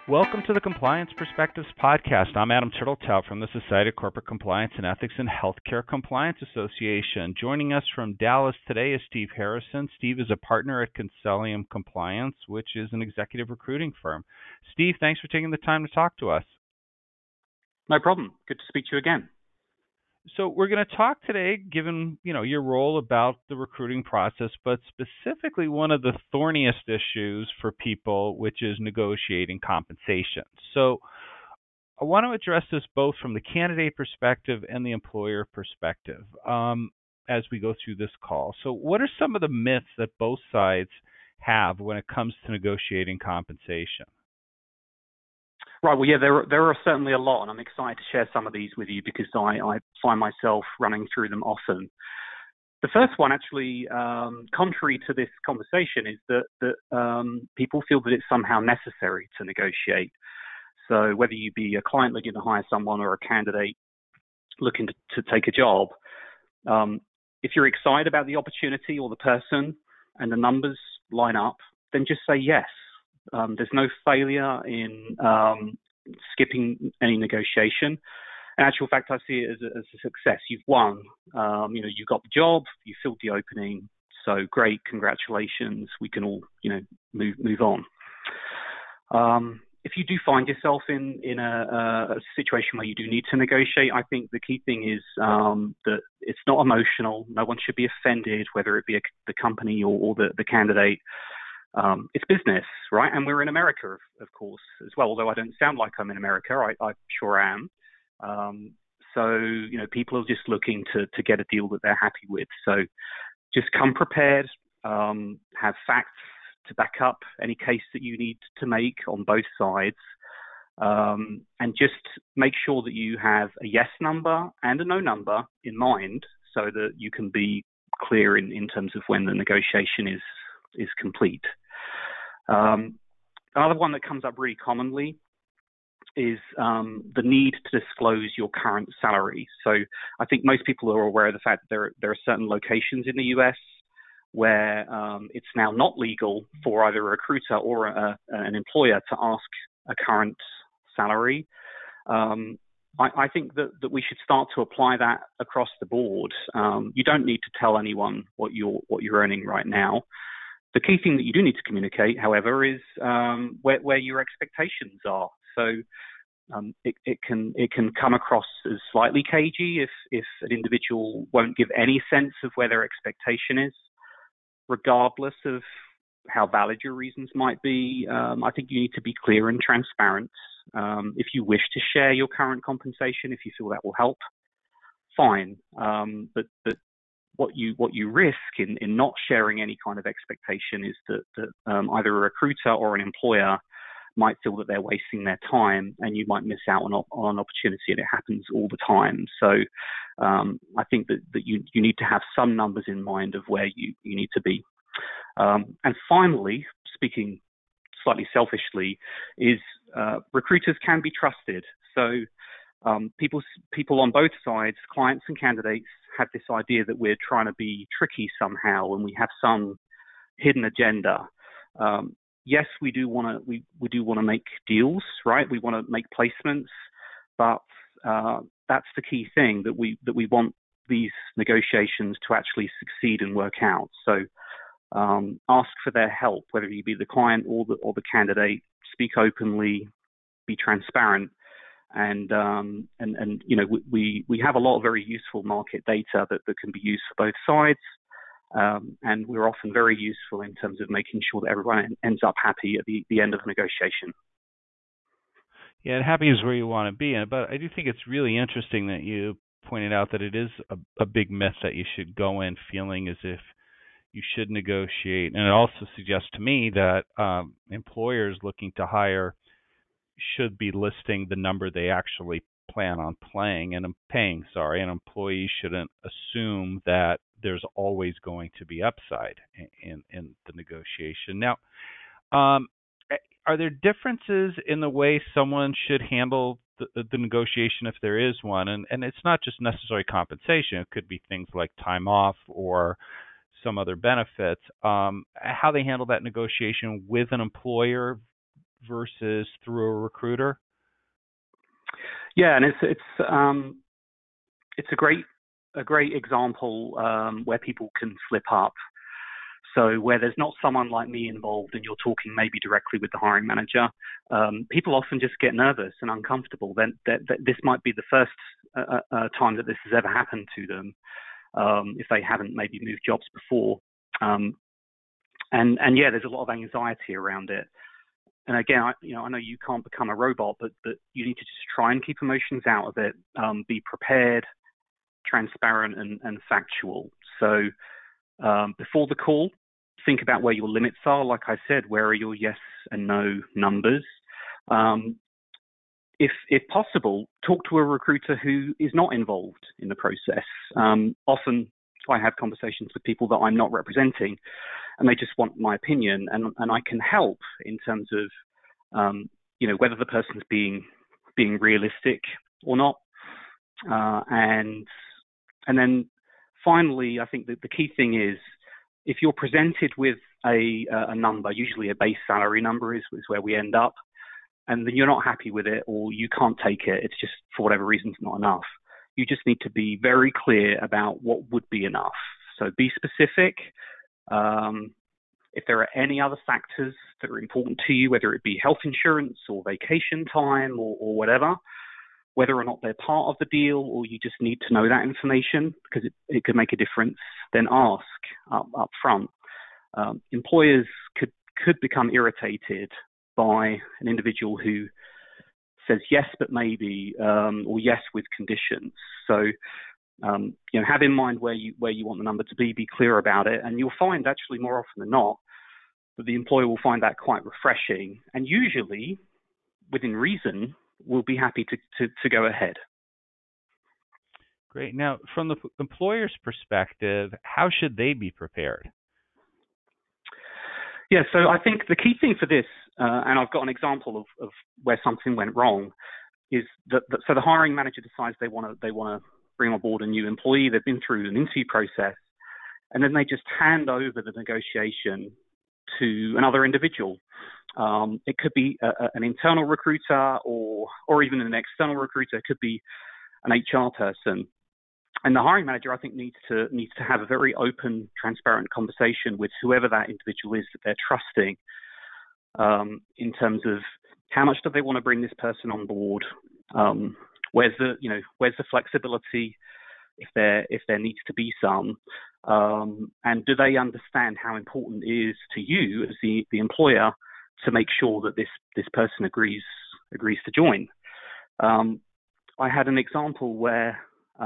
Welcome to the Compliance Perspectives Podcast. I'm Adam Turteltaub from the Society of Corporate Compliance and Ethics and Healthcare Compliance Association. Joining us from Dallas today is Steve Harrison. Steve is a partner at Concellium Compliance, which is an executive recruiting firm. Steve, thanks for taking the time to talk to us. No problem. Good to speak to you again. So we're going to talk today, given your role, about the recruiting process, but specifically one of the thorniest issues for people, which is negotiating compensation. So I want to address this both from the candidate perspective and the employer perspective as we go through this call. So what are some of the myths that both sides have when it comes to negotiating compensation? Right. Well, yeah, there are certainly a lot, and I'm excited to share some of these with you because I find myself running through them often. The first one, actually, contrary to this conversation, is that people feel that it's somehow necessary to negotiate. So whether you be a client looking to hire someone or a candidate looking to take a job, if you're excited about the opportunity or the person and the numbers line up, then just say yes. There's no failure in skipping any negotiation. In actual fact, I see it as a success. You've won. You got the job. You filled the opening. So great, congratulations. We can all, move on. If you do find yourself in a situation where you do need to negotiate, I think the key thing is that it's not emotional. No one should be offended, whether it be the company or the candidate. It's business, right? And we're in America, of course, as well. Although I don't sound like I'm in America, I sure am. People are just looking to get a deal that they're happy with. So just come prepared, have facts to back up any case that you need to make on both sides, and just make sure that you have a yes number and a no number in mind so that you can be clear in terms of when the negotiation is complete. Another one that comes up really commonly is the need to disclose your current salary. So I think most people are aware of the fact that there are certain locations in the US where it's now not legal for either a recruiter or an employer to ask a current salary. I think that we should start to apply that across the board. You don't need to tell anyone what you're earning right now. The key thing that you do need to communicate, however, is where your expectations are. So it can come across as slightly cagey if an individual won't give any sense of where their expectation is, regardless of how valid your reasons might be. I think you need to be clear and transparent. If you wish to share your current compensation, if you feel that will help, fine. But what you risk in not sharing any kind of expectation is that either a recruiter or an employer might feel that they're wasting their time, and you might miss out on an opportunity, and it happens all the time. So I think that you need to have some numbers in mind of where you need to be. And finally, speaking slightly selfishly, is recruiters can be trusted. So people on both sides, clients and candidates, have this idea that we're trying to be tricky somehow and we have some hidden agenda. Yes, we do want to make deals, right? We want to make placements, but that's the key thing, that we want these negotiations to actually succeed and work out. So ask for their help, whether you be the client or the candidate. Speak openly, be transparent. And we have a lot of very useful market data that can be used for both sides, and we're often very useful in terms of making sure that everyone ends up happy at the end of the negotiation. Yeah, and happy is where you want to be. But I do think it's really interesting that you pointed out that it is a big myth that you should go in feeling as if you should negotiate. And it also suggests to me that employers looking to hire should be listing the number they actually plan on paying, and employees shouldn't assume that there's always going to be upside in the negotiation. Now, are there differences in the way someone should handle the negotiation if there is one? And it's not just necessarily compensation. It could be things like time off or some other benefits. How they handle that negotiation with an employer versus through a recruiter? Yeah, and it's a great example where people can slip up. So where there's not someone like me involved and you're talking maybe directly with the hiring manager, people often just get nervous and uncomfortable. Then this might be the first time that this has ever happened to them, if they haven't maybe moved jobs before. And yeah, there's a lot of anxiety around it. And again, I know you can't become a robot, but you need to just try and keep emotions out of it. Be prepared, transparent, and factual. So before the call, think about where your limits are. Like I said, where are your yes and no numbers? If possible, talk to a recruiter who is not involved in the process. Often I have conversations with people that I'm not representing, and they just want my opinion, and I can help in terms of whether the person's being realistic or not. And then finally, I think that the key thing is, if you're presented with a number, usually a base salary number is where we end up, and then you're not happy with it or you can't take it, it's just for whatever reason it's not enough. You just need to be very clear about what would be enough. So be specific. If there are any other factors that are important to you, whether it be health insurance or vacation time or whatever, whether or not they're part of the deal or you just need to know that information because it could make a difference, then ask up front. Employers could become irritated by an individual who says yes but maybe, or yes with conditions. So have in mind where you want the number to be clear about it, and you'll find actually more often than not that the employer will find that quite refreshing, and usually within reason will be happy to go ahead. Great. Now, from the employer's perspective, how should they be prepared? Yeah, so I think the key thing for this, and I've got an example of where something went wrong, is that so the hiring manager decides they want to bring on board a new employee. They've been through an interview process, and then they just hand over the negotiation to another individual. It could be an internal recruiter or even an external recruiter. It could be an HR person. And the hiring manager, I think, needs to have a very open, transparent conversation with whoever that individual is that they're trusting, in terms of how much do they want to bring this person on board. Where's the flexibility if there needs to be some, and do they understand how important it is to you as the employer to make sure that this person agrees to join. I had an example where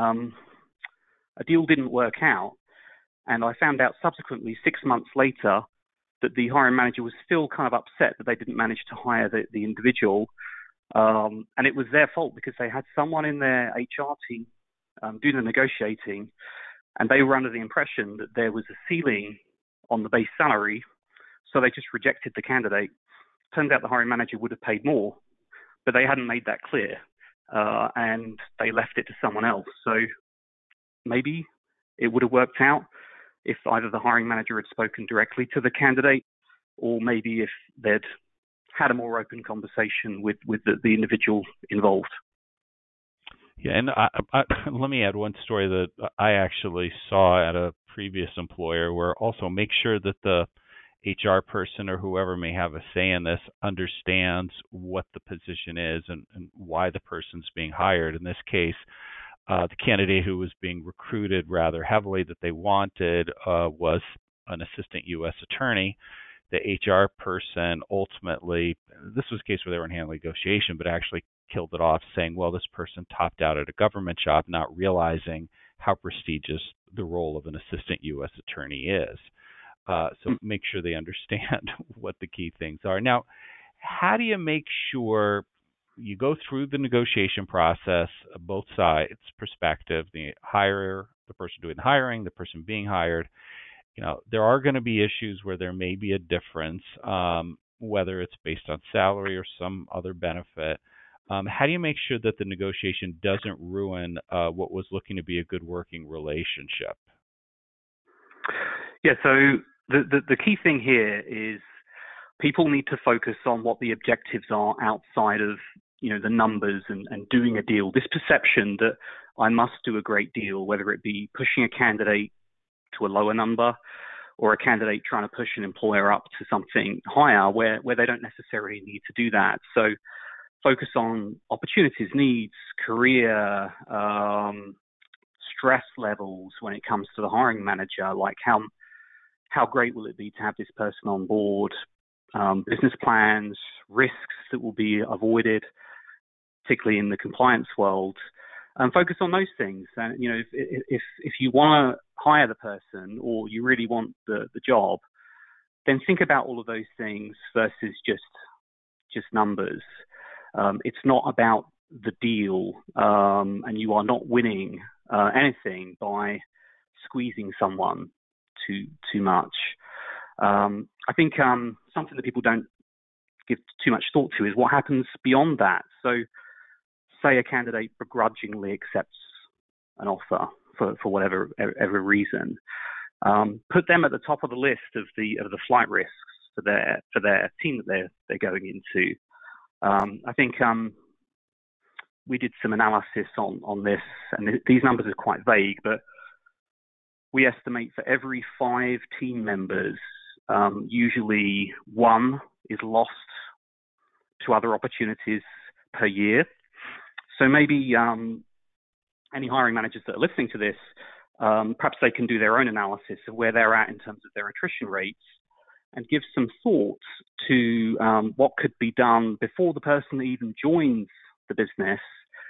a deal didn't work out, and I found out subsequently 6 months later that the hiring manager was still kind of upset that they didn't manage to hire the individual, and it was their fault because they had someone in their HR team doing the negotiating, and they were under the impression that there was a ceiling on the base salary, so they just rejected the candidate. Turns out the hiring manager would have paid more, but they hadn't made that clear, and they left it to someone else. So maybe it would have worked out if either the hiring manager had spoken directly to the candidate, or maybe if they'd had a more open conversation with the individual involved. Yeah, and let me add one story that I actually saw at a previous employer, where also make sure that the HR person or whoever may have a say in this understands what the position is and why the person's being hired. In this case, the candidate who was being recruited rather heavily that they wanted was an assistant U.S. attorney. The HR person ultimately, this was a case where they were in handling negotiation, but actually killed it off saying, well, this person topped out at a government job, not realizing how prestigious the role of an assistant U.S. attorney is. So make sure they understand what the key things are. Now, how do you make sure you go through the negotiation process, both sides' perspective, the hirer, the person doing the hiring, the person being hired? There are going to be issues where there may be a difference, whether it's based on salary or some other benefit. How do you make sure that the negotiation doesn't ruin what was looking to be a good working relationship? Yeah, so the key thing here is People need to focus on what the objectives are outside of, the numbers and doing a deal. This perception that I must do a great deal, whether it be pushing a candidate to a lower number or a candidate trying to push an employer up to something higher where they don't necessarily need to do that. So focus on opportunities, needs, career, stress levels when it comes to the hiring manager, like how great will it be to have this person on board, business plans, risks that will be avoided, particularly in the compliance world. Focus on those things. And if you want to hire the person or you really want the job, then think about all of those things versus just numbers. It's not about the deal, and you are not winning anything by squeezing someone too much. I think something that people don't give too much thought to is what happens beyond that. So, say a candidate begrudgingly accepts an offer for whatever reason, put them at the top of the list of the flight risks for their team that they're going into. I think we did some analysis on this, and these numbers are quite vague, but we estimate for every 5 team members, usually 1 is lost to other opportunities per year. So maybe any hiring managers that are listening to this, perhaps they can do their own analysis of where they're at in terms of their attrition rates and give some thought to what could be done before the person even joins the business,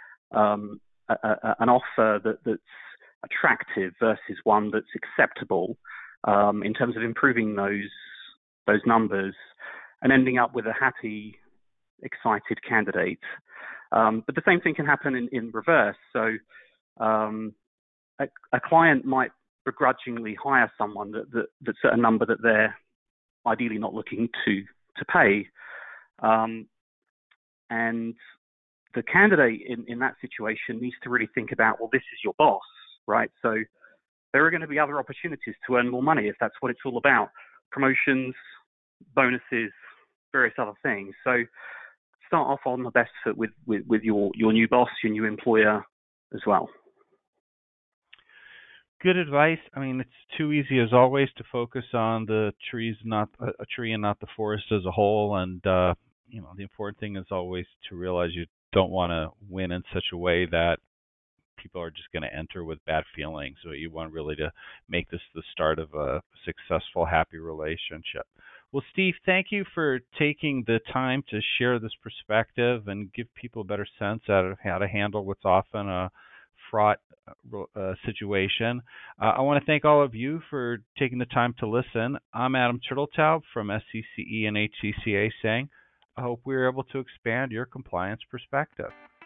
an offer that's attractive versus one that's acceptable in terms of improving those numbers and ending up with a happy, excited candidate. But the same thing can happen in reverse. So a client might begrudgingly hire someone that's at a number that they're ideally not looking to pay. And the candidate in that situation needs to really think about, well, this is your boss, right? So there are going to be other opportunities to earn more money if that's what it's all about. Promotions, bonuses, various other things. So start off on the best foot with your new boss, your new employer as well. Good advice. I mean, it's too easy as always to focus on the trees, not a tree, and not the forest as a whole. And the important thing is always to realize you don't want to win in such a way that people are just going to enter with bad feelings. So you want really to make this the start of a successful, happy relationship. Well, Steve, thank you for taking the time to share this perspective and give people a better sense of how to handle what's often a fraught situation. I want to thank all of you for taking the time to listen. I'm Adam Turtletaub from SCCE and HCCA saying, I hope we were able to expand your compliance perspective.